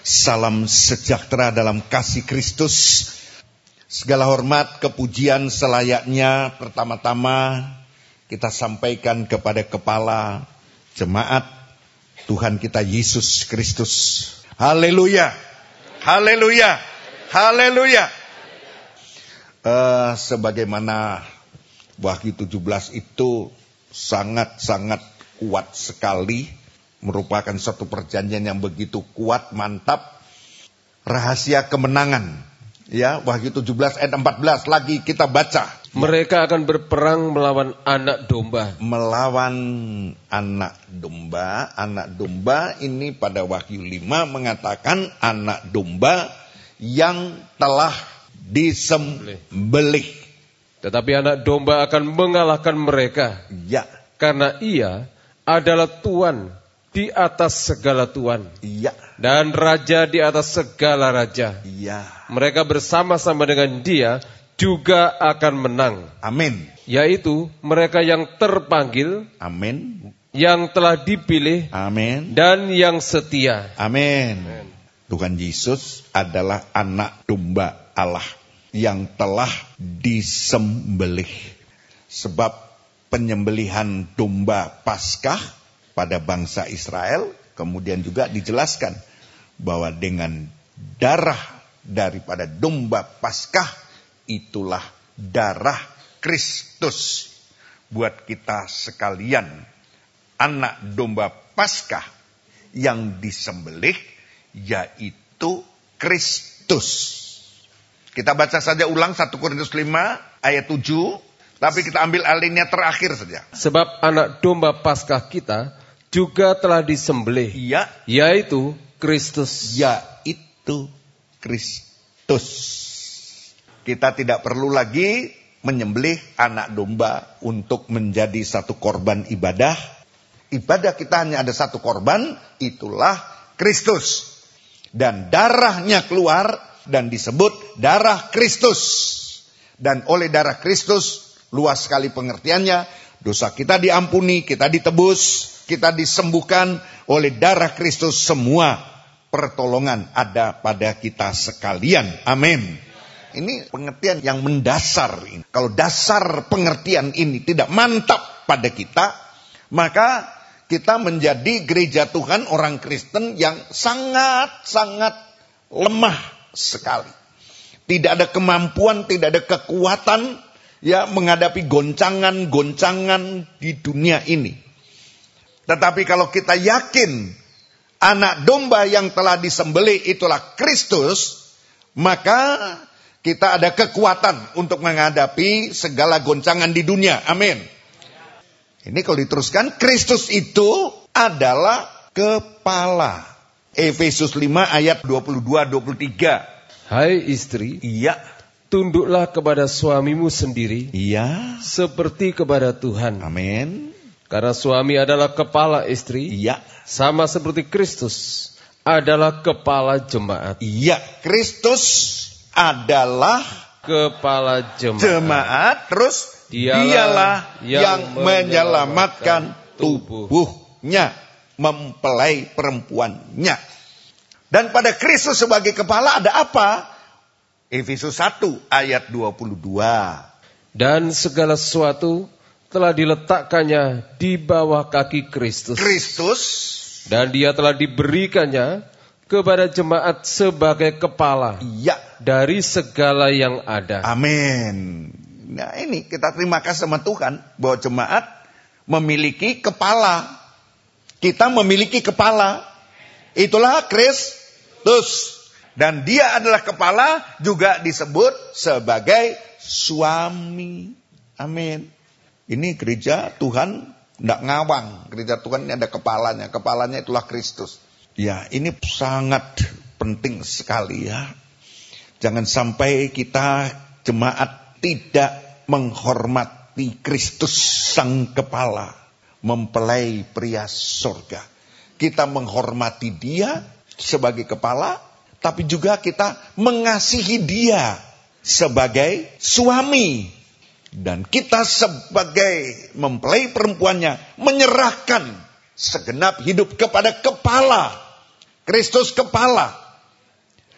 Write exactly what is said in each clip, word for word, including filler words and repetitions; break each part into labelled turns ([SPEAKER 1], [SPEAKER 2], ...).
[SPEAKER 1] Salam sejahtera dalam kasih Kristus. Segala hormat, kepujian selayaknya pertama-tama kita sampaikan kepada Kepala Jemaat Tuhan kita Yesus Kristus. Haleluya, haleluya, haleluya. Uh, sebagaimana Wahyu tujuh belas itu sangat-sangat kuat sekali, merupakan satu perjanjian yang begitu kuat, mantap. Rahasia kemenangan, ya, Wahyu tujuh belas ayat empat belas lagi kita baca.
[SPEAKER 2] Mereka akan berperang melawan anak domba.
[SPEAKER 1] Melawan anak domba. Anak domba ini pada Wahyu lima mengatakan anak domba yang telah disembelih.
[SPEAKER 2] Tetapi anak domba akan mengalahkan mereka.
[SPEAKER 1] Ya.
[SPEAKER 2] Karena ia adalah Tuhan di atas segala Tuhan.
[SPEAKER 1] Ya.
[SPEAKER 2] Dan Raja di atas segala Raja.
[SPEAKER 1] Ya.
[SPEAKER 2] Mereka bersama-sama dengan dia juga akan menang.
[SPEAKER 1] Amin.
[SPEAKER 2] Yaitu mereka yang terpanggil.
[SPEAKER 1] Amin.
[SPEAKER 2] Yang telah dipilih.
[SPEAKER 1] Amin.
[SPEAKER 2] Dan yang setia.
[SPEAKER 1] Amin. Amin. Tuhan Yesus adalah anak domba Allah yang telah disembelih. Sebab penyembelihan domba Paskah pada bangsa Israel kemudian juga dijelaskan bahwa dengan darah daripada domba Paskah itulah darah Kristus. Buat kita sekalian, anak domba Paskah yang disembelih yaitu Kristus. Kita baca saja ulang satu Korintus lima ayat tujuh. Tapi kita ambil alinea terakhir saja.
[SPEAKER 2] Sebab anak domba Paskah kita juga telah disembelih.
[SPEAKER 1] Ya.
[SPEAKER 2] Yaitu Kristus.
[SPEAKER 1] Yaitu Kristus. Kita tidak perlu lagi menyembelih anak domba untuk menjadi satu korban ibadah. Ibadah kita hanya ada satu korban, itulah Kristus. Dan darahnya keluar dan disebut darah Kristus. Dan oleh darah Kristus, luas sekali pengertiannya, dosa kita diampuni, kita ditebus, kita disembuhkan oleh darah Kristus. Semua pertolongan ada pada kita sekalian. Amin. Ini pengertian yang mendasar. Kalau dasar pengertian ini tidak mantap pada kita, maka kita menjadi gereja Tuhan, orang Kristen yang sangat-sangat lemah sekali. Tidak ada kemampuan, tidak ada kekuatan ya menghadapi goncangan-goncangan di dunia ini. Tetapi kalau kita yakin anak domba yang telah disembelih itulah Kristus, maka kita ada kekuatan untuk menghadapi segala goncangan di dunia. Amin. Ini kalau diteruskan, Kristus itu adalah kepala. Efesus lima ayat dua puluh dua dua puluh tiga.
[SPEAKER 2] Hai istri,
[SPEAKER 1] iya,
[SPEAKER 2] tunduklah kepada suamimu sendiri.
[SPEAKER 1] Iya,
[SPEAKER 2] seperti kepada Tuhan.
[SPEAKER 1] Amin.
[SPEAKER 2] Karena suami adalah kepala istri.
[SPEAKER 1] Iya,
[SPEAKER 2] sama seperti Kristus adalah kepala jemaat.
[SPEAKER 1] Iya, Kristus adalah
[SPEAKER 2] kepala jemaat.
[SPEAKER 1] Jemaat, terus dialah, dialah yang, yang menyelamatkan tubuhnya, mempelai perempuannya. Dan pada Kristus sebagai kepala ada apa? Efesus satu ayat dua puluh dua.
[SPEAKER 2] Dan segala sesuatu telah diletakkannya di bawah kaki Kristus.
[SPEAKER 1] Kristus.
[SPEAKER 2] Dan dia telah diberikannya kepada jemaat sebagai kepala.
[SPEAKER 1] Iya.
[SPEAKER 2] Dari segala yang ada.
[SPEAKER 1] Amin. Nah ini kita terima kasih sama Tuhan bahwa jemaat memiliki kepala. Kita memiliki kepala. Itulah Kristus. Dan dia adalah kepala, juga disebut sebagai suami. Amin. Ini gereja Tuhan tidak ngawang. Gereja Tuhan ini ada kepalanya. Kepalanya itulah Kristus. Ya, ini sangat penting sekali ya. Jangan sampai kita jemaat tidak menghormati Kristus sang kepala. Mempelai pria surga. Kita menghormati dia sebagai kepala. Tapi juga kita mengasihi dia sebagai suami. Dan kita sebagai mempelai perempuannya menyerahkan segenap hidup kepada kepala. Kristus kepala.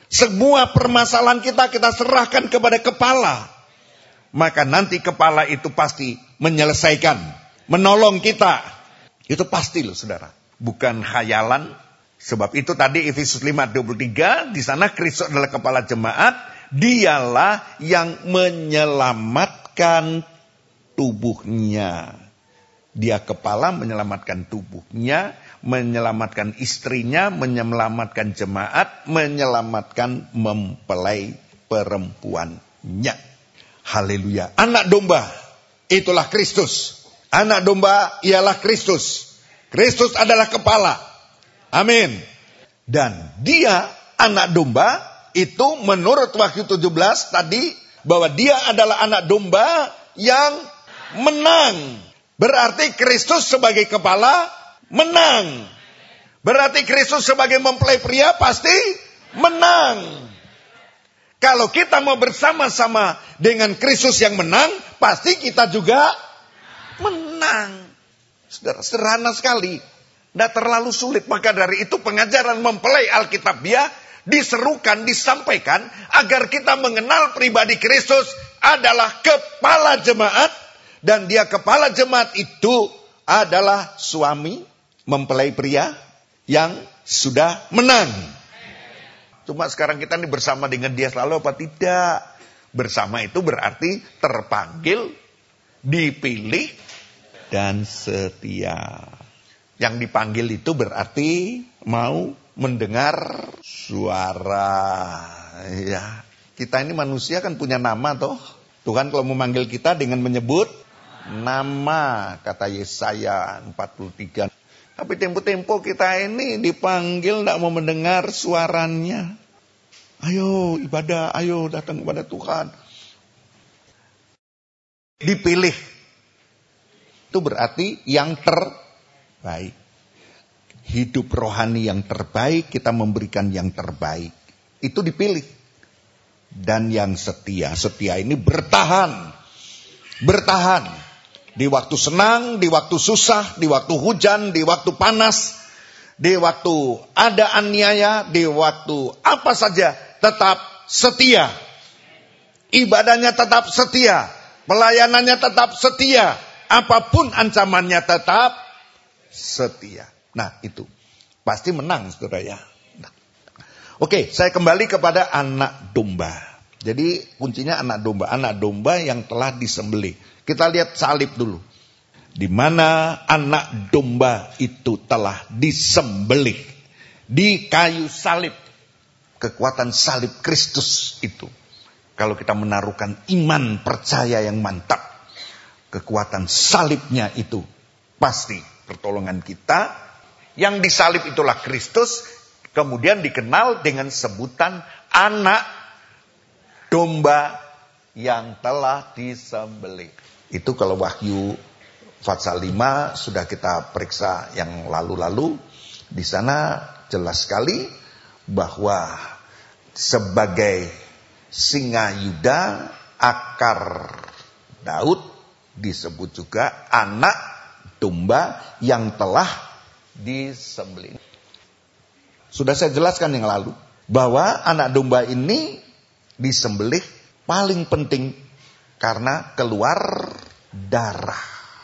[SPEAKER 1] Semua permasalahan kita kita serahkan kepada kepala. Maka nanti kepala itu pasti menyelesaikan, menolong kita. Itu pasti loh saudara. Bukan khayalan. Sebab itu tadi Efesus lima dua puluh tiga, di sana Kristus adalah kepala jemaat, dialah yang menyelamatkan tubuhnya. Dia kepala menyelamatkan tubuhnya, menyelamatkan istrinya, menyelamatkan jemaat, menyelamatkan mempelai perempuannya. Haleluya. Anak domba, itulah Kristus. Anak domba ialah Kristus. Kristus adalah kepala. Amin. Dan dia anak domba itu menurut Wahyu tujuh belas tadi bahwa dia adalah anak domba yang menang. Berarti Kristus sebagai kepala menang. Berarti Kristus sebagai mempelai pria pasti menang. Kalau kita mau bersama-sama dengan Kristus yang menang, pasti kita juga menang. Saudara, sederhana sekali. Tidak terlalu sulit. Maka dari itu pengajaran mempelai Alkitabiah diserukan, disampaikan agar kita mengenal pribadi Kristus adalah kepala jemaat. Dan dia kepala jemaat itu adalah suami mempelai pria yang sudah menang. Cuma sekarang kita ini bersama dengan dia selalu apa tidak? Bersama itu berarti terpanggil, dipilih, dan setia. Yang dipanggil itu berarti mau mendengar suara. Ya, kita ini manusia kan punya nama toh. Tuhan kalau memanggil kita dengan menyebut nama, kata Yesaya empat puluh tiga. Tapi tempo-tempo kita ini dipanggil tidak mau mendengar suaranya. Ayo ibadah, ayo datang kepada Tuhan. Dipilih. Itu berarti yang terbaik. Hidup rohani yang terbaik, kita memberikan yang terbaik. Itu dipilih. Dan yang setia. Setia ini bertahan. Bertahan. Di waktu senang, di waktu susah, di waktu hujan, di waktu panas, di waktu ada aniaya, di waktu apa saja, tetap setia. Ibadahnya tetap setia. Pelayanannya tetap setia. Apapun ancamannya tetap setia. Nah itu. Pasti menang saudara ya. Nah. Oke, saya kembali kepada anak domba. Jadi kuncinya anak domba. Anak domba yang telah disembelih. Kita lihat salib dulu. Di mana anak domba itu telah disembelih. Di kayu salib. Kekuatan salib Kristus itu. Kalau kita menaruhkan iman percaya yang mantap. Kekuatan salibnya itu. Pasti pertolongan kita. Yang disalib itulah Kristus. Kemudian dikenal dengan sebutan anak domba yang telah disembelih. Itu kalau Wahyu pasal lima sudah kita periksa yang lalu-lalu. Di sana jelas sekali bahwa sebagai singa Yuda, akar Daud, disebut juga anak domba yang telah disembelih. Sudah saya jelaskan yang lalu bahwa anak domba ini disembelih paling penting karena keluar darah.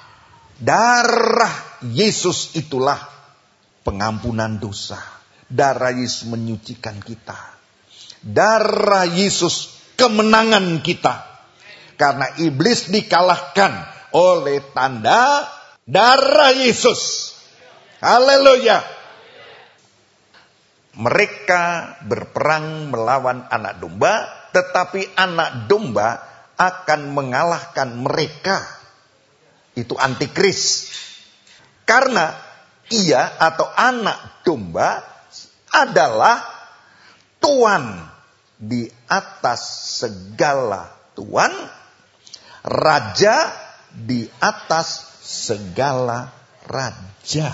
[SPEAKER 1] Darah Yesus itulah pengampunan dosa. Darah Yesus menyucikan kita. Darah Yesus kemenangan kita. Karena iblis dikalahkan oleh tanda darah Yesus. Haleluya. Mereka berperang melawan anak domba, tetapi anak domba akan mengalahkan mereka. Itu antikris. Karena ia atau anak domba adalah tuan di atas segala tuan, raja di atas segala raja.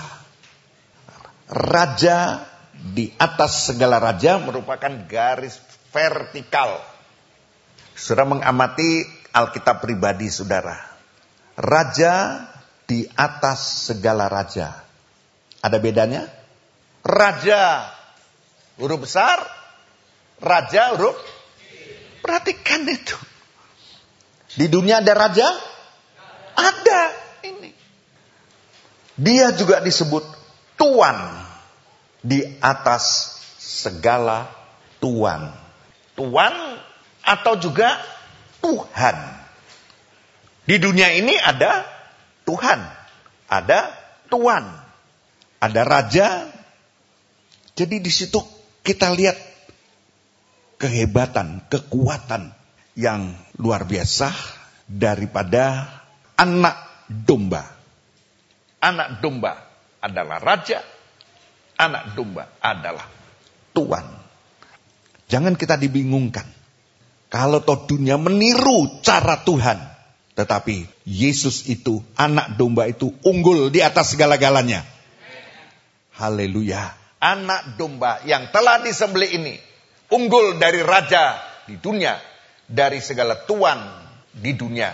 [SPEAKER 1] Raja di atas segala raja merupakan garis vertikal. Saudara mengamati Alkitab pribadi saudara. Raja di atas segala raja. Ada bedanya? Raja huruf besar, raja huruf. Perhatikan itu. Di dunia ada raja? Ada. Ini. Dia juga disebut Tuan. Di atas segala Tuan. Tuan atau juga Tuhan. Di dunia ini ada Tuhan. Ada Tuan. Ada raja. Jadi di situ kita lihat kehebatan, kekuatan yang luar biasa daripada anak domba. Anak domba adalah raja, anak domba adalah Tuan. Jangan kita dibingungkan. Kalau toh dunia meniru cara Tuhan, tetapi Yesus itu, anak domba itu unggul di atas segala-galanya. Haleluya. Anak domba yang telah disembelih ini unggul dari raja di dunia, dari segala tuan di dunia.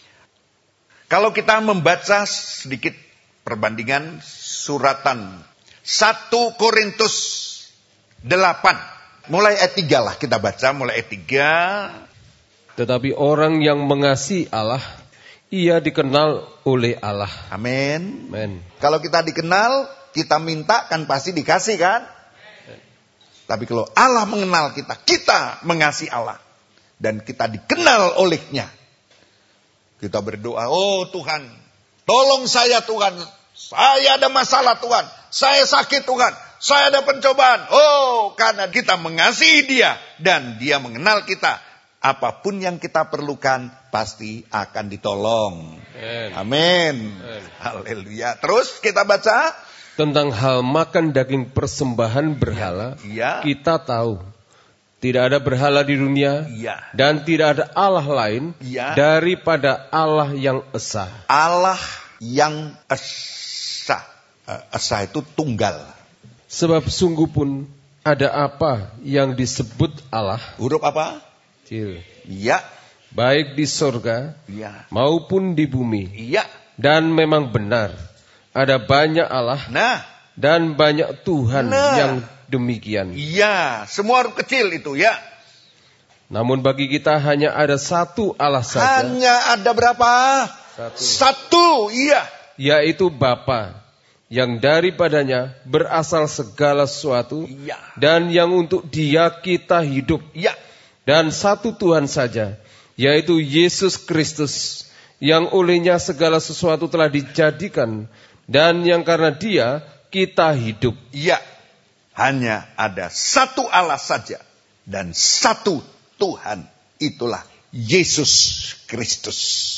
[SPEAKER 1] Kalau kita membaca sedikit perbandingan suratan satu Korintus delapan, mulai ayat tiga lah kita baca, mulai ayat tiga.
[SPEAKER 2] Tetapi orang yang mengasihi Allah, ia dikenal oleh Allah.
[SPEAKER 1] Amin.
[SPEAKER 2] Amin.
[SPEAKER 1] Kalau kita dikenal, kita minta kan pasti dikasih kan? Tapi kalau Allah mengenal kita, kita mengasihi Allah. Dan kita dikenal olehnya. Kita berdoa, oh Tuhan, tolong saya Tuhan. Saya ada masalah Tuhan. Saya sakit Tuhan. Saya ada pencobaan. Oh, karena kita mengasihi dia. Dan dia mengenal kita. Apapun yang kita perlukan, pasti akan ditolong. Amin. Haleluya. Terus kita baca.
[SPEAKER 2] Tentang hal makan daging persembahan berhala,
[SPEAKER 1] ya.
[SPEAKER 2] Kita tahu tidak ada berhala di dunia,
[SPEAKER 1] ya.
[SPEAKER 2] Dan tidak ada Allah lain
[SPEAKER 1] ya.
[SPEAKER 2] Daripada Allah yang esa.
[SPEAKER 1] Allah yang esa. Esa itu tunggal.
[SPEAKER 2] Sebab sungguh pun ada apa yang disebut Allah.
[SPEAKER 1] Huruf apa?
[SPEAKER 2] Kecil.
[SPEAKER 1] Ya.
[SPEAKER 2] Baik di sorga
[SPEAKER 1] ya.
[SPEAKER 2] Maupun di bumi.
[SPEAKER 1] Ya.
[SPEAKER 2] Dan memang benar. Ada banyak Allah
[SPEAKER 1] nah,
[SPEAKER 2] dan banyak Tuhan
[SPEAKER 1] nah,
[SPEAKER 2] yang demikian.
[SPEAKER 1] Iya, semua huruf kecil itu ya.
[SPEAKER 2] Namun bagi kita hanya ada satu Allah saja.
[SPEAKER 1] Hanya ada berapa?
[SPEAKER 2] Satu.
[SPEAKER 1] Satu, iya.
[SPEAKER 2] Yaitu Bapa, yang daripadanya berasal segala sesuatu.
[SPEAKER 1] Iya.
[SPEAKER 2] Dan yang untuk dia kita hidup.
[SPEAKER 1] Iya.
[SPEAKER 2] Dan satu Tuhan saja, yaitu Yesus Kristus, yang olehnya segala sesuatu telah dijadikan. Dan yang karena dia kita hidup.
[SPEAKER 1] Iya. Hanya ada satu Allah saja. Dan satu Tuhan. Itulah Yesus Kristus.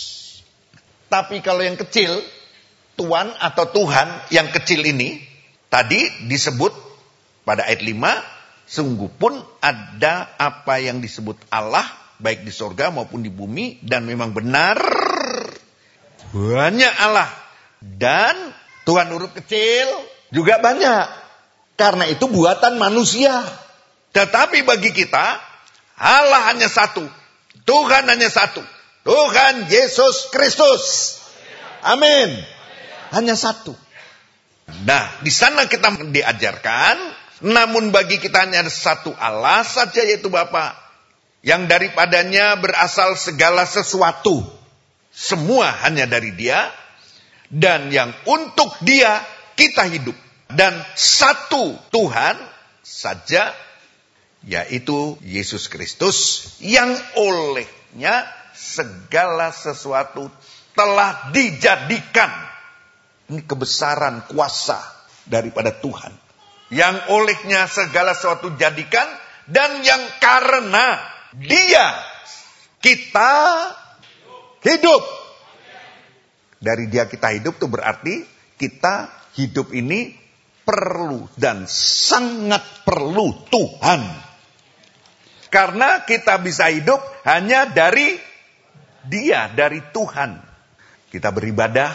[SPEAKER 1] Tapi kalau yang kecil, Tuan atau Tuhan yang kecil ini, tadi disebut pada ayat lima, sungguh pun ada apa yang disebut Allah, baik di sorga maupun di bumi, dan memang benar banyak Allah. Dan Tuhan huruf kecil juga banyak. Karena itu buatan manusia. Tetapi bagi kita, Allah hanya satu. Tuhan hanya satu. Tuhan Yesus Kristus. Amin. Hanya satu. Nah, di sana kita diajarkan, namun bagi kita hanya ada satu Allah saja, yaitu Bapa, yang daripadanya berasal segala sesuatu. Semua hanya dari Dia. Dan yang untuk dia kita hidup. Dan satu Tuhan saja, yaitu Yesus Kristus, yang olehnya segala sesuatu telah dijadikan. Ini kebesaran kuasa daripada Tuhan. Yang olehnya segala sesuatu jadikan, dan yang karena dia kita hidup. Dari dia kita hidup itu berarti kita hidup ini perlu dan sangat perlu Tuhan. Karena kita bisa hidup hanya dari dia, dari Tuhan. Kita beribadah,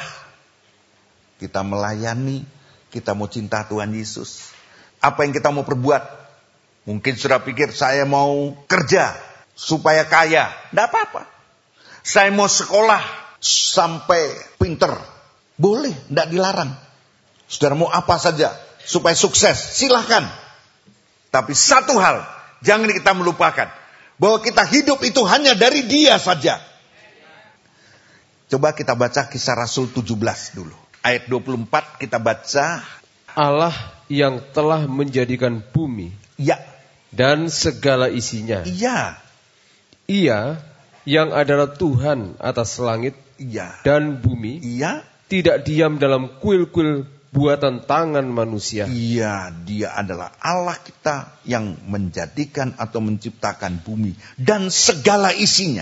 [SPEAKER 1] kita melayani, kita mau cinta Tuhan Yesus. Apa yang kita mau perbuat? Mungkin sudah pikir saya mau kerja supaya kaya. Tidak apa-apa. Saya mau sekolah sampai pinter. Boleh, tidak dilarang. Saudara mau apa saja supaya sukses, silahkan. Tapi satu hal, Jangan kita melupakan bahwa kita hidup itu hanya dari Dia saja. Coba kita baca Kisah Rasul tujuh belas dulu. Ayat dua puluh empat kita baca.
[SPEAKER 2] Allah yang telah menjadikan bumi
[SPEAKER 1] Ya.
[SPEAKER 2] dan segala isinya.
[SPEAKER 1] Iya.
[SPEAKER 2] Ia yang adalah Tuhan atas langit
[SPEAKER 1] Iya.
[SPEAKER 2] dan bumi,
[SPEAKER 1] Iya.
[SPEAKER 2] tidak diam dalam kuil-kuil buatan tangan manusia.
[SPEAKER 1] Iya, Dia adalah Allah kita yang menjadikan atau menciptakan bumi dan segala isinya.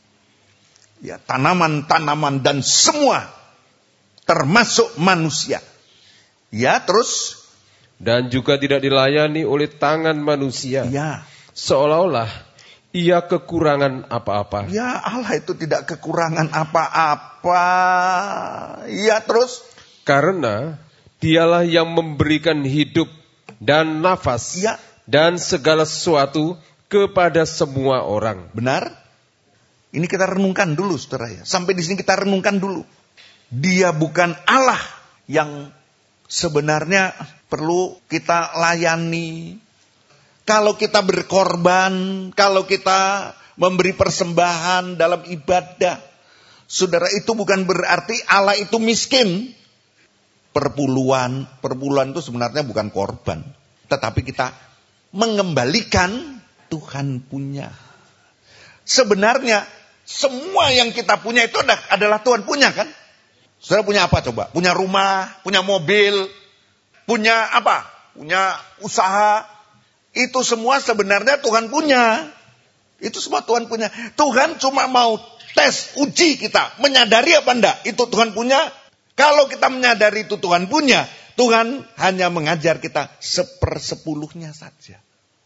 [SPEAKER 1] Ya, tanaman-tanaman dan semua termasuk manusia. Ya, terus
[SPEAKER 2] Dan juga tidak dilayani oleh tangan manusia.
[SPEAKER 1] ya,
[SPEAKER 2] Seolah-olah ia kekurangan apa-apa.
[SPEAKER 1] ya Allah itu tidak kekurangan apa-apa. Ya, terus
[SPEAKER 2] Karena Dialah yang memberikan hidup dan nafas
[SPEAKER 1] ya,
[SPEAKER 2] dan segala sesuatu kepada semua orang.
[SPEAKER 1] benar? Ini kita renungkan dulu, saudara ya. Sampai di sini kita renungkan dulu. Dia bukan Allah yang sebenarnya perlu kita layani. Kalau kita berkorban, kalau kita memberi persembahan dalam ibadah, saudara, itu bukan berarti Allah itu miskin. Perpuluhan, perpuluhan itu sebenarnya bukan korban. Tetapi kita mengembalikan Tuhan punya. Sebenarnya semua yang kita punya itu adalah Tuhan punya kan? Saudara punya apa coba? Punya rumah, punya mobil, punya apa? Punya usaha. Itu semua sebenarnya Tuhan punya. Itu semua Tuhan punya. Tuhan cuma mau tes, uji kita. Menyadari apa enggak? Itu Tuhan punya. Kalau kita menyadari itu Tuhan punya, Tuhan hanya mengajar kita sepersepuluhnya saja.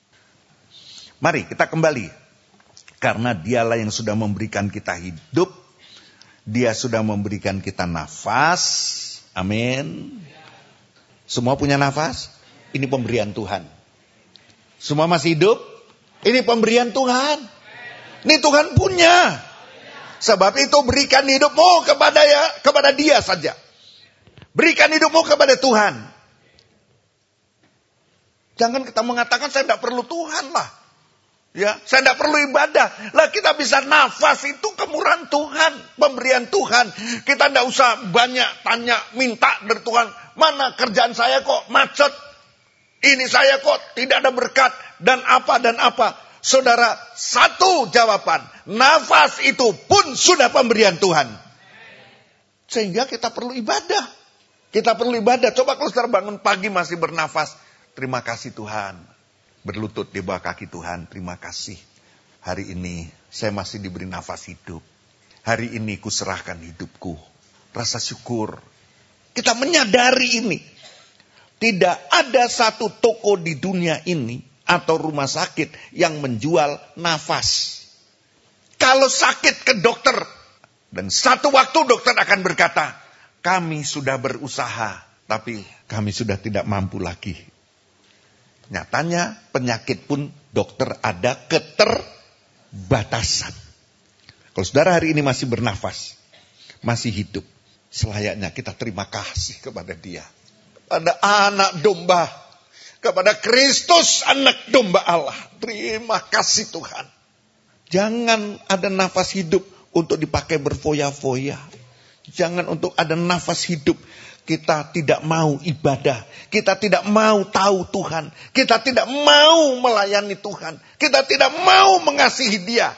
[SPEAKER 1] Mari kita kembali. Karena Dialah yang sudah memberikan kita hidup. Dia sudah memberikan kita nafas. Amin. Semua punya nafas? Ini pemberian Tuhan. Semua masih hidup? Ini pemberian Tuhan. Ini Tuhan punya. Sebab itu berikan hidupmu kepada ya, kepada Dia saja. Berikan hidupmu kepada Tuhan. Jangan kita mengatakan saya tidak perlu Tuhan lah. Ya, saya tidak perlu ibadah. Lah kita bisa nafas itu kemurahan Tuhan, pemberian Tuhan. Kita tidak usah banyak tanya, minta dari Tuhan. Mana kerjaan saya kok macet? Ini saya kok tidak ada berkat dan apa dan apa. Saudara, satu jawaban. Nafas itu pun sudah pemberian Tuhan. Sehingga kita perlu ibadah. Kita perlu ibadah. Coba kalau saudara bangun pagi masih bernafas. Terima kasih Tuhan. Berlutut di bawah kaki Tuhan. Terima kasih. Hari ini saya masih diberi nafas hidup. Hari ini kuserahkan hidupku. Rasa syukur. Kita menyadari ini. Tidak ada satu toko di dunia ini atau rumah sakit yang menjual nafas. Kalau sakit ke dokter, dan satu waktu dokter akan berkata, kami sudah berusaha, tapi kami sudah tidak mampu lagi. Nyatanya penyakit pun dokter ada keterbatasan. Kalau saudara hari ini masih bernafas, masih hidup, selayaknya kita terima kasih kepada Dia. Pada anak domba, kepada Kristus anak domba Allah. Terima kasih Tuhan. Jangan ada nafas hidup untuk dipakai berfoya-foya. Jangan untuk ada nafas hidup kita tidak mau ibadah. Kita tidak mau tahu Tuhan. Kita tidak mau melayani Tuhan. Kita tidak mau mengasihi Dia.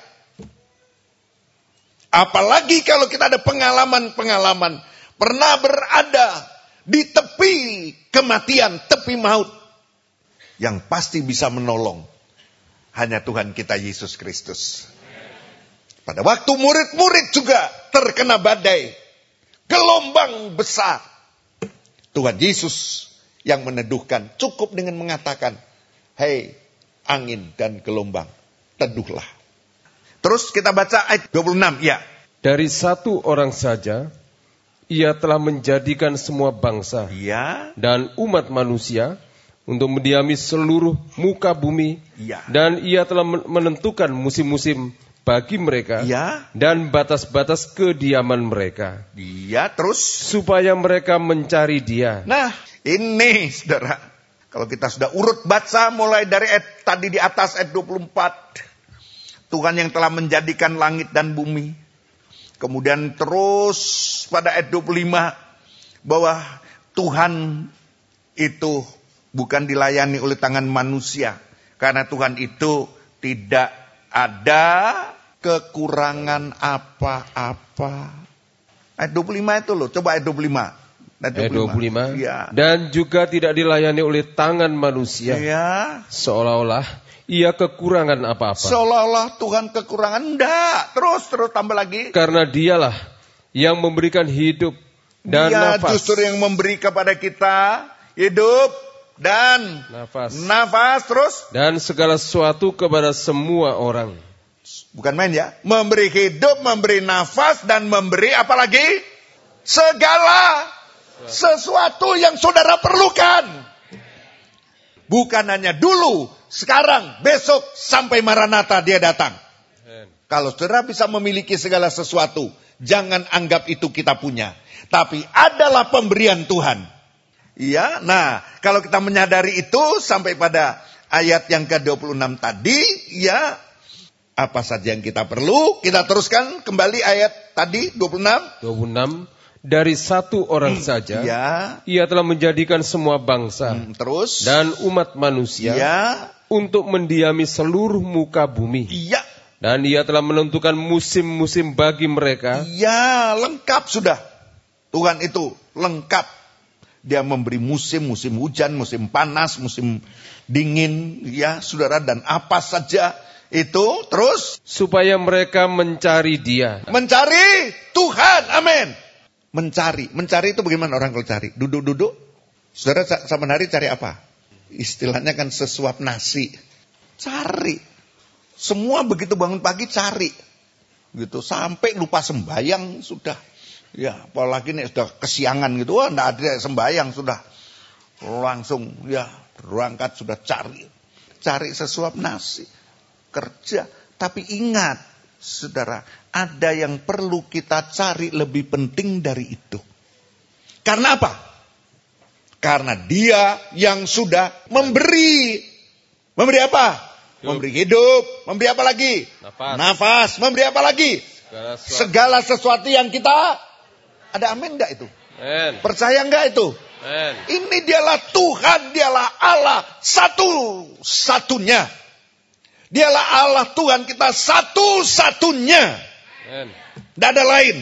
[SPEAKER 1] Apalagi kalau kita ada pengalaman-pengalaman. Pernah berada di tepi kematian, tepi maut. Yang pasti bisa menolong hanya Tuhan kita Yesus Kristus. Pada waktu murid-murid juga terkena badai, gelombang besar, Tuhan Yesus yang meneduhkan. Cukup dengan mengatakan, hei angin dan gelombang, teduhlah. Terus kita baca ayat dua puluh enam. Ya.
[SPEAKER 2] Dari satu orang saja Ia telah menjadikan semua bangsa
[SPEAKER 1] Ya.
[SPEAKER 2] dan umat manusia untuk mendiami seluruh muka bumi.
[SPEAKER 1] Ya.
[SPEAKER 2] Dan Ia telah menentukan musim-musim bagi mereka
[SPEAKER 1] Ya.
[SPEAKER 2] dan batas-batas kediaman mereka.
[SPEAKER 1] Dia terus.
[SPEAKER 2] Supaya mereka mencari Dia.
[SPEAKER 1] Nah, ini saudara. Kalau kita sudah urut baca mulai dari ayat, tadi di atas ayat dua puluh empat. Tuhan yang telah menjadikan langit dan bumi. Kemudian terus pada ayat dua puluh lima. Bahwa Tuhan itu bukan dilayani oleh tangan manusia. Karena Tuhan itu tidak ada kekurangan apa-apa. Ayat dua puluh lima itu loh, coba ayat dua puluh lima.
[SPEAKER 2] Ayat dua puluh lima.
[SPEAKER 1] Ya.
[SPEAKER 2] Dan juga tidak dilayani oleh tangan manusia.
[SPEAKER 1] Ya.
[SPEAKER 2] Seolah-olah ia kekurangan apa-apa.
[SPEAKER 1] Seolah-olah Tuhan kekurangan. Enggak. Terus, terus tambah lagi.
[SPEAKER 2] Karena dialah yang memberikan hidup dan
[SPEAKER 1] Dia
[SPEAKER 2] nafas.
[SPEAKER 1] justru yang memberi kepada kita hidup dan
[SPEAKER 2] nafas.
[SPEAKER 1] Nafas terus.
[SPEAKER 2] Dan segala sesuatu kepada semua orang.
[SPEAKER 1] Bukan main ya. Memberi hidup, memberi nafas, dan memberi apa lagi? Segala sesuatu yang saudara perlukan. Bukan hanya dulu, sekarang, besok, sampai Maranatha dia datang. Kalau saudara bisa memiliki segala sesuatu, jangan anggap itu kita punya. Tapi adalah pemberian Tuhan. Iya, nah kalau kita menyadari itu sampai pada ayat yang ke dua puluh enam tadi, ya apa saja yang kita perlu, kita teruskan kembali ayat tadi dua puluh enam.
[SPEAKER 2] dua puluh enam. Dari satu orang saja,
[SPEAKER 1] ya.
[SPEAKER 2] Ia telah menjadikan semua bangsa
[SPEAKER 1] hmm, terus
[SPEAKER 2] dan umat manusia
[SPEAKER 1] ya.
[SPEAKER 2] Untuk mendiami seluruh muka bumi.
[SPEAKER 1] Iya.
[SPEAKER 2] Dan ia telah menentukan musim-musim bagi mereka.
[SPEAKER 1] Iya, lengkap sudah. Tuhan itu lengkap. Dia memberi musim, musim hujan, musim panas, musim dingin, ya saudara, dan apa saja itu. Terus
[SPEAKER 2] supaya mereka mencari Dia.
[SPEAKER 1] Mencari Tuhan, amin. Mencari, mencari itu bagaimana orang kalau cari? Duduk-duduk, saudara sama hari cari apa? Istilahnya kan sesuap nasi. Cari. Semua begitu bangun pagi cari. Gitu, sampai lupa sembayang sudah. Ya, apalagi nih sudah kesiangan gitu. Wah, enggak ada sembayang sudah. Langsung ya berangkat sudah cari. Cari sesuap nasi. Kerja. Tapi ingat, saudara, ada yang perlu kita cari lebih penting dari itu. Karena apa? Karena Dia yang sudah memberi. Memberi apa? Hidup. Memberi hidup. Memberi apa lagi?
[SPEAKER 2] Nafas.
[SPEAKER 1] Nafas. Memberi apa lagi?
[SPEAKER 2] Segala sesuatu,
[SPEAKER 1] Segala sesuatu yang kita. Ada amin enggak itu?
[SPEAKER 2] Amen.
[SPEAKER 1] Percaya enggak itu?
[SPEAKER 2] Amen.
[SPEAKER 1] Ini dialah Tuhan, dialah Allah satu-satunya. Dialah Allah Tuhan kita satu-satunya. Tidak ada lain.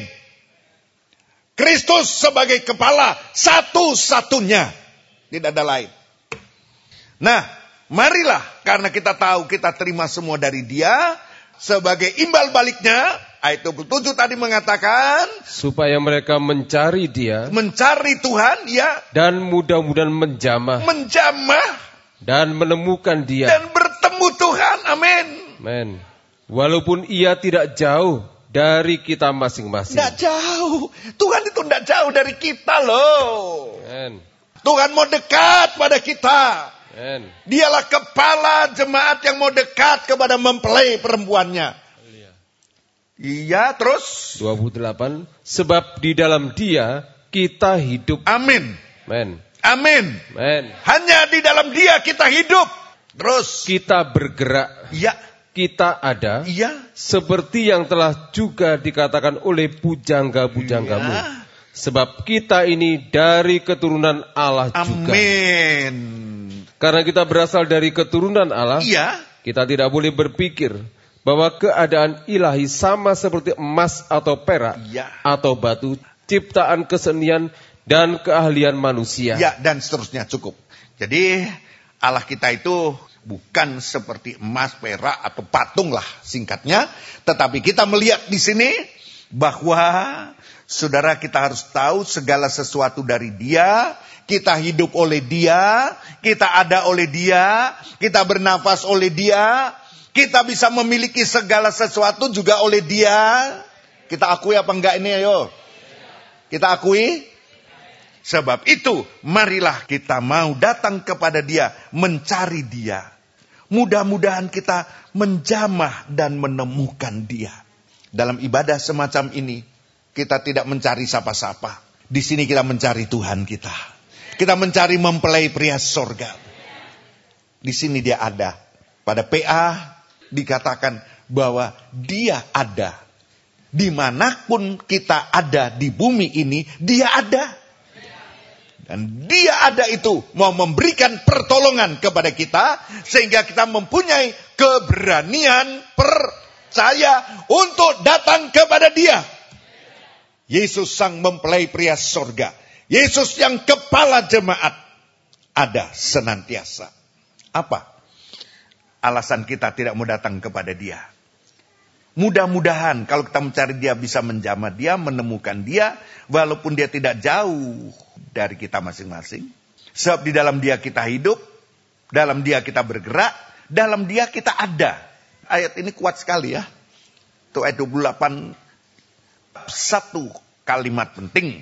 [SPEAKER 1] Kristus sebagai kepala satu-satunya. Tidak ada lain. Nah, marilah karena kita tahu kita terima semua dari Dia. Sebagai imbal baliknya, ayat dua puluh tujuh tadi mengatakan.
[SPEAKER 2] Supaya mereka mencari Dia.
[SPEAKER 1] Mencari Tuhan, ya.
[SPEAKER 2] Dan mudah-mudahan menjamah.
[SPEAKER 1] Menjamah.
[SPEAKER 2] Dan menemukan Dia.
[SPEAKER 1] Dan bertemu Tuhan, amin.
[SPEAKER 2] Amin. Walaupun Ia tidak jauh dari kita masing-masing.
[SPEAKER 1] Tidak jauh. Tuhan itu tidak jauh dari kita loh.
[SPEAKER 2] Amen.
[SPEAKER 1] Tuhan mau dekat pada kita.
[SPEAKER 2] Amen.
[SPEAKER 1] Dialah kepala jemaat yang mau dekat kepada mempelai perempuannya. Iya, terus.
[SPEAKER 2] dua puluh delapan. Sebab di dalam Dia kita hidup.
[SPEAKER 1] Amin.
[SPEAKER 2] Amen.
[SPEAKER 1] Amin.
[SPEAKER 2] Amen.
[SPEAKER 1] Hanya di dalam Dia kita hidup. Terus.
[SPEAKER 2] Kita bergerak.
[SPEAKER 1] Iya.
[SPEAKER 2] Kita ada.
[SPEAKER 1] Iya.
[SPEAKER 2] Seperti yang telah juga dikatakan oleh pujangga-pujanggamu.
[SPEAKER 1] Iya.
[SPEAKER 2] Sebab kita ini dari keturunan Allah juga.
[SPEAKER 1] Amin.
[SPEAKER 2] Karena kita berasal dari keturunan Allah.
[SPEAKER 1] Iya.
[SPEAKER 2] Kita tidak boleh berpikir bahwa keadaan ilahi sama seperti emas atau perak.
[SPEAKER 1] Iya.
[SPEAKER 2] Atau batu. Ciptaan kesenian dan keahlian manusia.
[SPEAKER 1] Ya, dan seterusnya cukup. Jadi Allah kita itu bukan seperti emas, perak atau patung lah singkatnya. Tetapi kita melihat di sini bahwa saudara kita harus tahu segala sesuatu dari Dia. Kita hidup oleh Dia. Kita ada oleh Dia. Kita bernafas oleh Dia. Kita bisa memiliki segala sesuatu juga oleh Dia. Kita akui apa enggak ini ayo? Kita akui? Sebab itu marilah kita mau datang kepada Dia. Mencari Dia. Mudah-mudahan kita menjamah dan menemukan Dia. Dalam ibadah semacam ini, kita tidak mencari siapa-siapa. Di sini kita mencari Tuhan kita. Kita mencari mempelai pria sorga. Di sini dia ada. Pada P A dikatakan bahwa dia ada. Dimanapun kita ada di bumi ini, dia ada. Dan dia ada itu mau memberikan pertolongan kepada kita, sehingga kita mempunyai keberanian percaya untuk datang kepada dia. Yesus sang mempelai pria sorga, Yesus yang kepala jemaat, ada senantiasa. Apa alasan kita tidak mau datang kepada dia? Mudah-mudahan kalau kita mencari dia, bisa menjamah dia, menemukan dia, walaupun dia tidak jauh dari kita masing-masing. Sebab di dalam dia kita hidup, dalam dia kita bergerak, dalam dia kita ada. Ayat ini kuat sekali ya. Itu ayat dua puluh delapan, satu kalimat penting.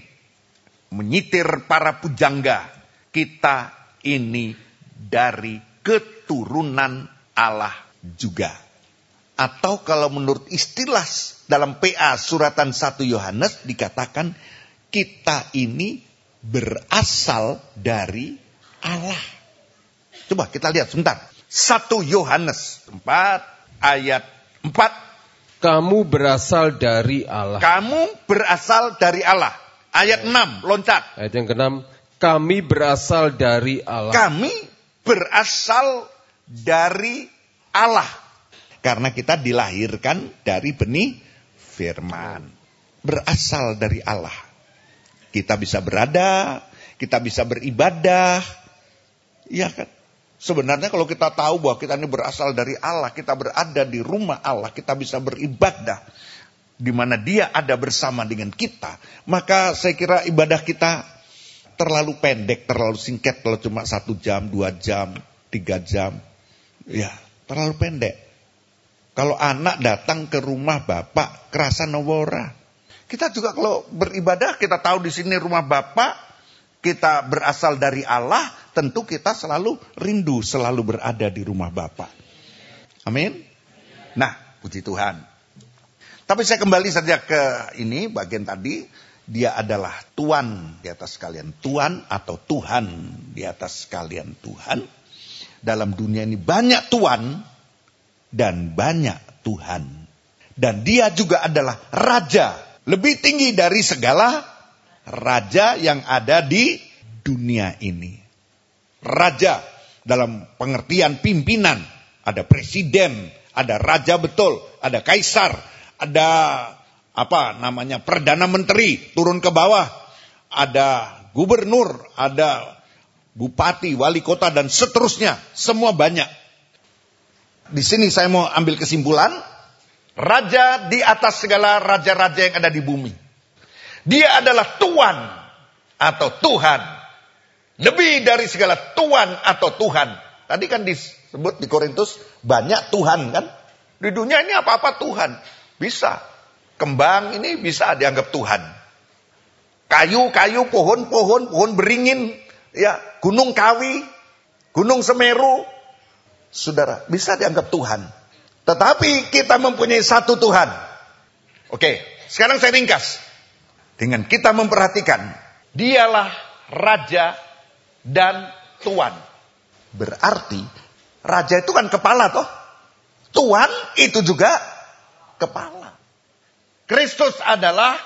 [SPEAKER 1] Menyitir para pujangga, kita ini dari keturunan Allah juga. Atau kalau menurut istilah dalam P A suratan satu Yohanes dikatakan kita ini berasal dari Allah. Coba kita lihat sebentar. satu Yohanes empat ayat empat.
[SPEAKER 2] Kamu berasal dari Allah.
[SPEAKER 1] Kamu berasal dari Allah. Ayat enam, loncat.
[SPEAKER 2] Ayat yang keenam, kami berasal dari Allah.
[SPEAKER 1] Kami berasal dari Allah. Karena kita dilahirkan dari benih firman. Berasal dari Allah. Kita bisa berada, kita bisa beribadah. Iya kan? Sebenarnya kalau kita tahu bahwa kita ini berasal dari Allah, kita berada di rumah Allah, kita bisa beribadah. Di mana dia ada bersama dengan kita. Maka saya kira ibadah kita terlalu pendek, terlalu singkat. Kalau cuma satu jam, dua jam, tiga jam. Ya, terlalu pendek. Kalau anak datang ke rumah bapak, kerasa nowora. Kita juga kalau beribadah, kita tahu di sini rumah bapak, kita berasal dari Allah, tentu kita selalu rindu, selalu berada di rumah bapak. Amin. Nah, puji Tuhan. Tapi saya kembali saja ke ini, bagian tadi, dia adalah Tuhan di atas kalian. Tuhan atau Tuhan di atas kalian Tuhan. Dalam dunia ini banyak Tuhan dan banyak Tuhan. Dan dia juga adalah Raja. Lebih tinggi dari segala raja yang ada di dunia ini. Raja dalam pengertian pimpinan. Ada presiden, ada raja betul, ada kaisar, ada apa namanya perdana menteri turun ke bawah. Ada gubernur, ada bupati, wali kota dan seterusnya. Semua banyak. Di sini saya mau ambil kesimpulan, raja di atas segala raja-raja yang ada di bumi. Dia adalah Tuhan atau Tuhan. Lebih dari segala Tuhan atau Tuhan. Tadi kan disebut di Korintus banyak Tuhan kan. Di dunia ini apa-apa Tuhan. Bisa. Kembang ini bisa dianggap Tuhan. Kayu-kayu, pohon-pohon, pohon beringin, ya, gunung kawi, gunung Semeru. Saudara, bisa dianggap Tuhan. Tetapi kita mempunyai satu Tuhan. Oke, sekarang saya ringkas. Dengan kita memperhatikan, dialah Raja dan Tuhan. Berarti, Raja itu kan kepala toh. Tuhan itu juga kepala. Kristus adalah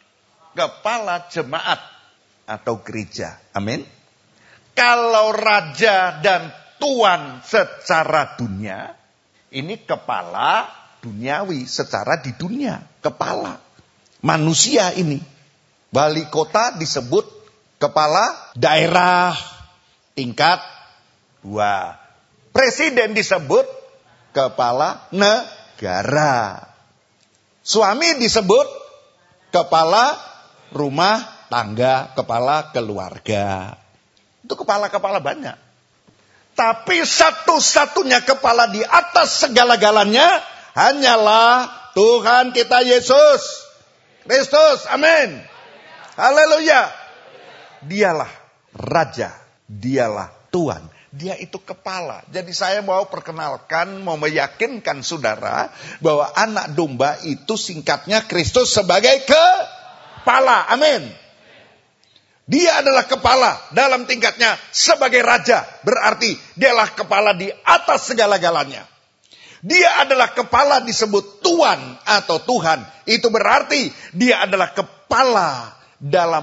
[SPEAKER 1] kepala jemaat atau gereja. Amin. Kalau Raja dan Tuhan secara dunia, ini kepala duniawi secara di dunia, kepala manusia ini. Wali kota disebut kepala daerah tingkat dua. Presiden disebut kepala negara. Suami disebut kepala rumah tangga, kepala keluarga. Itu kepala-kepala banyak. Tapi satu-satunya kepala di atas segala-galanya hanyalah Tuhan kita Yesus Kristus. Amin. Haleluya. Dialah Raja, dialah Tuhan. Dia itu kepala. Jadi saya mau perkenalkan, mau meyakinkan saudara bahwa anak domba itu singkatnya Kristus sebagai kepala. Amin. Dia adalah kepala dalam tingkatnya sebagai raja. Berarti dialah kepala di atas segala-galanya. Dia adalah kepala disebut Tuan atau Tuhan. Itu berarti dia adalah kepala dalam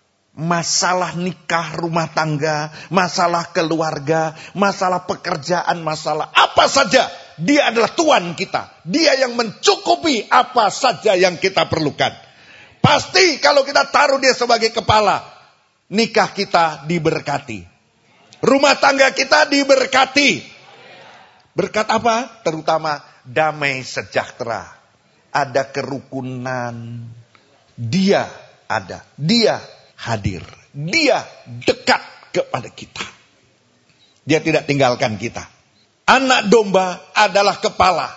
[SPEAKER 1] masalah nikah, rumah tangga, masalah keluarga, masalah pekerjaan, masalah apa saja. Dia adalah Tuan kita. Dia yang mencukupi apa saja yang kita perlukan. Pasti kalau kita taruh dia sebagai kepala, nikah kita diberkati. Rumah tangga kita diberkati. Berkat apa? Terutama damai sejahtera. Ada kerukunan. Dia ada. Dia hadir. Dia dekat kepada kita. Dia tidak tinggalkan kita. Anak domba adalah kepala.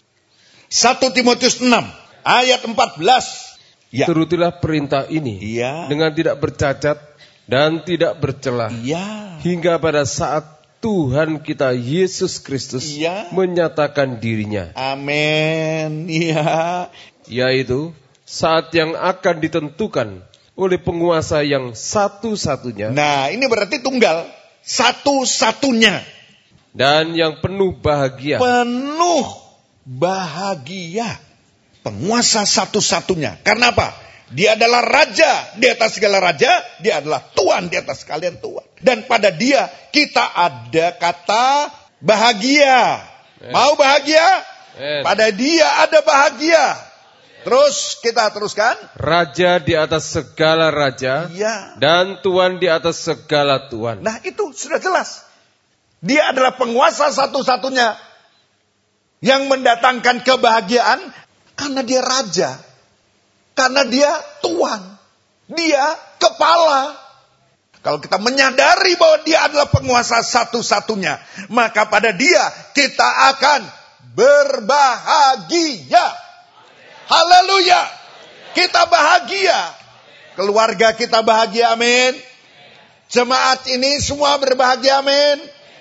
[SPEAKER 1] satu Timotius enam ayat empat belas. Ya.
[SPEAKER 2] Turutilah perintah ini
[SPEAKER 1] Ya.
[SPEAKER 2] dengan tidak bercacat dan tidak bercela.
[SPEAKER 1] Ya.
[SPEAKER 2] Hingga pada saat Tuhan kita Yesus Kristus
[SPEAKER 1] Ya.
[SPEAKER 2] menyatakan dirinya.
[SPEAKER 1] Amin. Ya.
[SPEAKER 2] Yaitu saat yang akan ditentukan oleh penguasa yang satu-satunya.
[SPEAKER 1] Nah, ini berarti tunggal. Satu-satunya.
[SPEAKER 2] Dan yang penuh bahagia.
[SPEAKER 1] Penuh bahagia. Penguasa satu-satunya. Karena apa? Dia adalah raja di atas segala raja. Dia adalah Tuan di atas sekalian Tuan. Dan pada dia kita ada kata bahagia.
[SPEAKER 2] Eh.
[SPEAKER 1] Mau bahagia?
[SPEAKER 2] Eh.
[SPEAKER 1] Pada dia ada bahagia. Terus kita teruskan.
[SPEAKER 2] Raja di atas segala raja.
[SPEAKER 1] Ya.
[SPEAKER 2] Dan Tuan di atas segala Tuan.
[SPEAKER 1] Nah itu sudah jelas. Dia adalah penguasa satu-satunya yang mendatangkan kebahagiaan karena dia raja. Karena dia Tuan. Dia kepala. Kalau kita menyadari bahwa dia adalah penguasa satu-satunya, maka pada dia kita akan berbahagia. Haleluya. Kita bahagia. Keluarga kita bahagia, amin. Jemaat ini semua berbahagia, amin.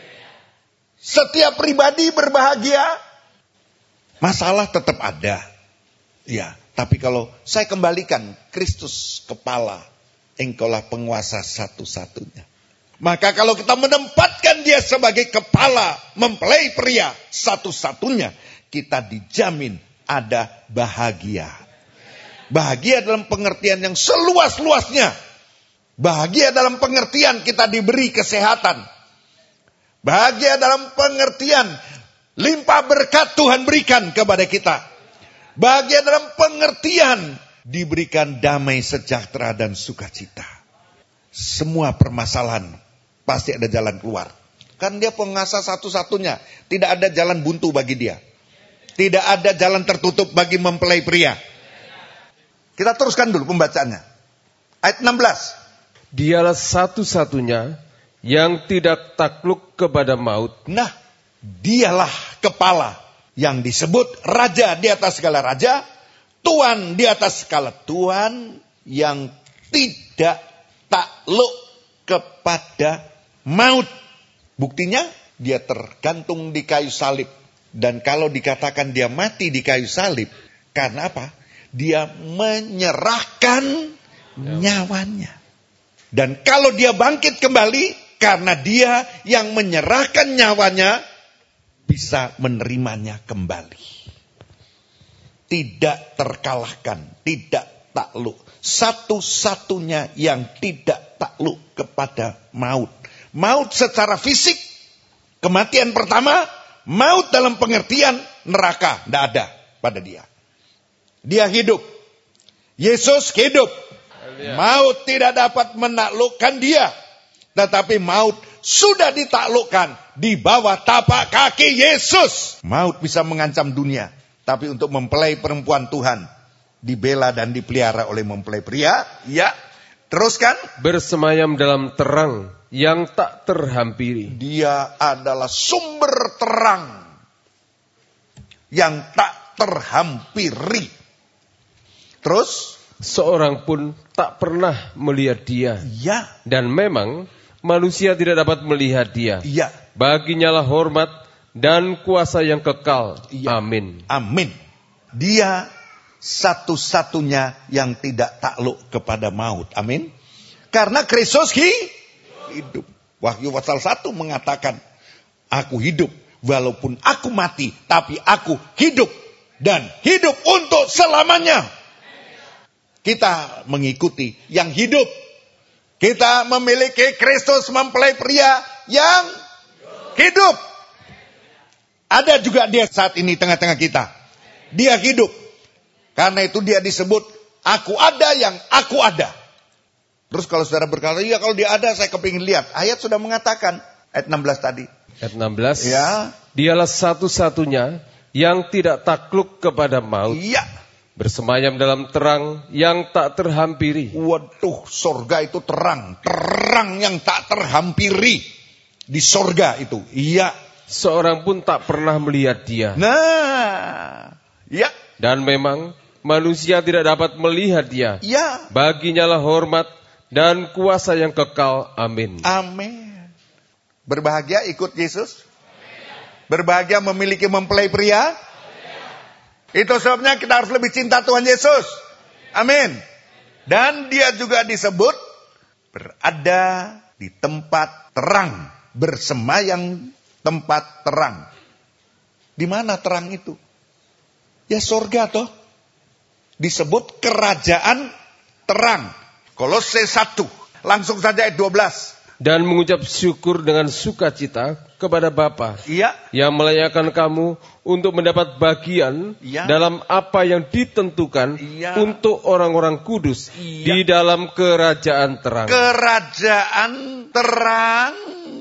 [SPEAKER 1] Setiap pribadi berbahagia. Masalah tetap ada. Ya, tapi kalau saya kembalikan Kristus kepala, engkaulah penguasa satu-satunya. Maka kalau kita menempatkan dia sebagai kepala, mempelai pria satu-satunya, kita dijamin ada bahagia. Bahagia dalam pengertian yang seluas-luasnya. Bahagia dalam pengertian kita diberi kesehatan. Bahagia dalam pengertian limpah berkat Tuhan berikan kepada kita. Bahagia dalam pengertian diberikan damai sejahtera dan sukacita. Semua permasalahan pasti ada jalan keluar. Kan dia penguasa satu-satunya. Tidak ada jalan buntu bagi dia. Tidak ada jalan tertutup bagi mempelai pria. Kita teruskan dulu pembacaannya. Ayat enam belas.
[SPEAKER 2] Dialah satu-satunya yang tidak takluk kepada maut.
[SPEAKER 1] Nah, dialah kepala yang disebut raja di atas segala raja, Tuan di atas segala tuan, yang tidak takluk kepada maut. Buktinya dia tergantung di kayu salib. Dan kalau dikatakan dia mati di kayu salib, karena apa? Dia menyerahkan nyawanya. Dan kalau dia bangkit kembali, karena dia yang menyerahkan nyawanya, bisa menerimanya kembali. Tidak terkalahkan, tidak takluk. Satu-satunya yang tidak takluk kepada maut. Maut secara fisik, kematian pertama, maut dalam pengertian neraka, tidak ada pada dia. Dia hidup. Yesus hidup. Maut tidak dapat menaklukkan dia. Tetapi maut sudah ditaklukkan di bawah tapak kaki Yesus. Maut bisa mengancam dunia. Tapi untuk mempelai perempuan Tuhan, dibela dan dipelihara oleh mempelai pria. Ya, teruskan.
[SPEAKER 2] Bersemayam dalam terang yang tak terhampiri.
[SPEAKER 1] Dia adalah sumber terang yang tak terhampiri. Terus,
[SPEAKER 2] seorang pun tak pernah melihat dia.
[SPEAKER 1] ya,
[SPEAKER 2] Dan memang manusia tidak dapat melihat dia.
[SPEAKER 1] ya,
[SPEAKER 2] Baginya lah hormat dan kuasa yang kekal.
[SPEAKER 1] ya.
[SPEAKER 2] Amin.
[SPEAKER 1] Amin. Dia satu-satunya yang tidak takluk kepada maut. Amin. Karena Kristus hidup. Wahyu pasal satu mengatakan, aku hidup walaupun aku mati, tapi aku hidup dan hidup untuk selamanya. Kita mengikuti yang hidup. Kita memiliki Kristus mempelai pria yang hidup. Ada juga dia saat ini tengah-tengah kita. Dia hidup. Karena itu dia disebut, aku ada yang aku ada. Terus kalau saudara berkata, iya kalau dia ada saya kepingin lihat. Ayat sudah mengatakan, ayat enam belas tadi.
[SPEAKER 2] Ayat enam belas,
[SPEAKER 1] ya.
[SPEAKER 2] Dialah satu-satunya yang tidak takluk kepada maut.
[SPEAKER 1] Iya.
[SPEAKER 2] Bersemayam dalam terang yang tak terhampiri.
[SPEAKER 1] Waduh, sorga itu terang. Terang yang tak terhampiri. Di sorga itu, iya.
[SPEAKER 2] Seorang pun tak pernah melihat dia.
[SPEAKER 1] Nah, iya.
[SPEAKER 2] Dan memang manusia tidak dapat melihat dia.
[SPEAKER 1] Iya.
[SPEAKER 2] Baginya lah hormat dan kuasa yang kekal. Amin.
[SPEAKER 1] Amin. Berbahagia ikut Yesus? Berbahagia memiliki mempelai pria? Itu sebabnya kita harus lebih cinta Tuhan Yesus. Amin. Dan dia juga disebut berada di tempat terang. Bersemayam tempat terang. Di mana terang itu? Ya sorga toh. Disebut kerajaan terang. Kolose satu. Langsung saja ayat dua belas.
[SPEAKER 2] Dan mengucap syukur dengan sukacita kepada Bapa,
[SPEAKER 1] iya,
[SPEAKER 2] yang melayakan kamu untuk mendapat bagian, iya, dalam apa yang ditentukan, iya, untuk orang-orang kudus, iya, di dalam kerajaan terang.
[SPEAKER 1] Kerajaan terang.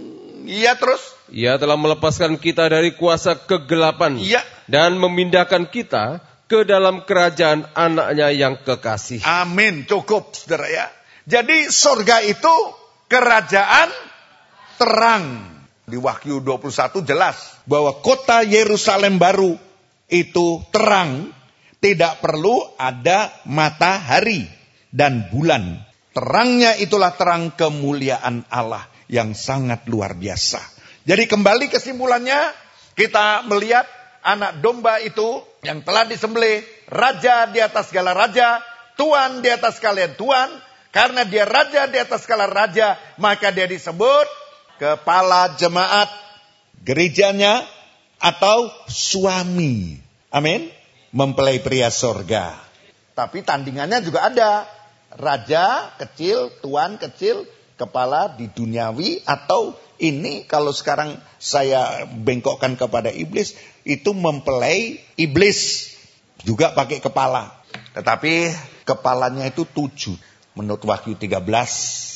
[SPEAKER 1] Iya, terus?
[SPEAKER 2] Ia telah melepaskan kita dari kuasa kegelapan, iya, dan memindahkan kita ke dalam kerajaan anaknya yang kekasih.
[SPEAKER 1] Amin. Cukup, saudara ya. Jadi sorga itu kerajaan terang. Di Wahyu dua puluh satu jelas bahwa kota Yerusalem baru itu terang. Tidak perlu ada matahari dan bulan. Terangnya itulah terang kemuliaan Allah yang sangat luar biasa. Jadi kembali kesimpulannya, kita melihat anak domba itu yang telah disembelih, raja di atas segala raja, tuan di atas sekalian tuan. Karena dia raja di atas segala raja, maka dia disebut kepala jemaat gerejanya atau suami. Amin. Mempelai pria sorga. Tapi tandingannya juga ada. Raja kecil, tuan kecil, kepala di duniawi. Atau ini kalau sekarang saya bengkokkan kepada iblis, itu mempelai iblis. Juga pakai kepala. Tetapi kepalanya itu tujuh. Menurut Wahyu tiga belas,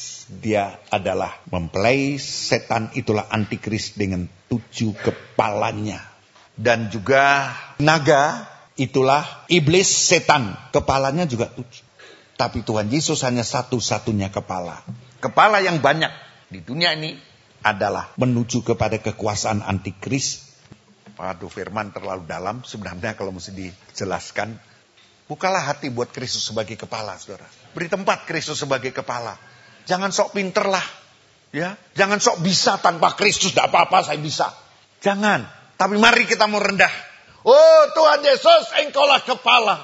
[SPEAKER 1] dia adalah mempelai setan, itulah antikris dengan tujuh kepalanya. Dan juga naga, itulah iblis setan, kepalanya juga tujuh. Tapi Tuhan Yesus hanya satu-satunya kepala. Kepala yang banyak di dunia ini adalah menuju kepada kekuasaan antikris. Waduh, firman terlalu dalam sebenarnya kalau mesti dijelaskan. Bukalah hati buat Kristus sebagai kepala, saudara. Beri tempat Kristus sebagai kepala. Jangan sok pinter lah. Ya, jangan sok bisa tanpa Kristus. Tidak apa-apa, saya bisa. Jangan. Tapi mari kita mau rendah. Oh Tuhan Yesus, Engkaulah kepala.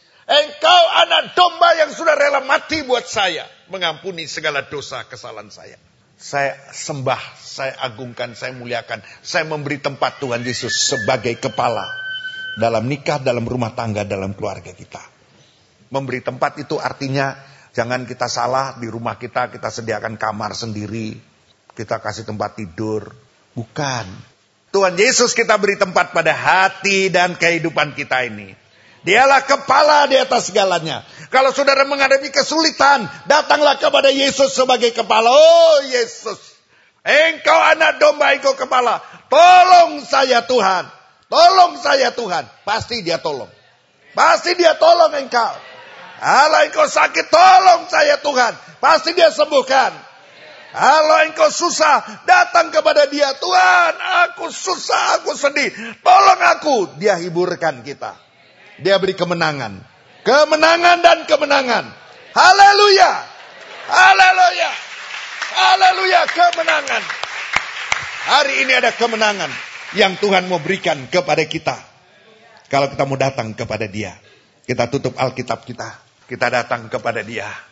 [SPEAKER 1] Engkau anak domba yang sudah rela mati buat saya. Mengampuni segala dosa kesalahan saya. Saya sembah, saya agungkan, saya muliakan. Saya memberi tempat Tuhan Yesus sebagai kepala. Dalam nikah, dalam rumah tangga, dalam keluarga kita. Memberi tempat itu artinya jangan kita salah, di rumah kita kita sediakan kamar sendiri, kita kasih tempat tidur. Bukan. Tuhan Yesus kita beri tempat pada hati dan kehidupan kita ini. Dialah kepala di atas segalanya. Kalau saudara menghadapi kesulitan, datanglah kepada Yesus sebagai kepala. Oh Yesus, Engkau anak domba, Engkau kepala. Tolong saya Tuhan. Tolong saya Tuhan. Pasti dia tolong. Pasti dia tolong engkau. Kalau engkau sakit, tolong saya Tuhan. Pasti dia sembuhkan. Kalau engkau susah, datang kepada dia. Tuhan, aku susah, aku sedih. Tolong aku. Dia hiburkan kita. Dia beri kemenangan. Kemenangan dan kemenangan. Haleluya. Haleluya. Haleluya, kemenangan. Hari ini ada kemenangan yang Tuhan mau berikan kepada kita. Kalau kita mau datang kepada Dia. Kita tutup Alkitab kita. Kita datang kepada Dia.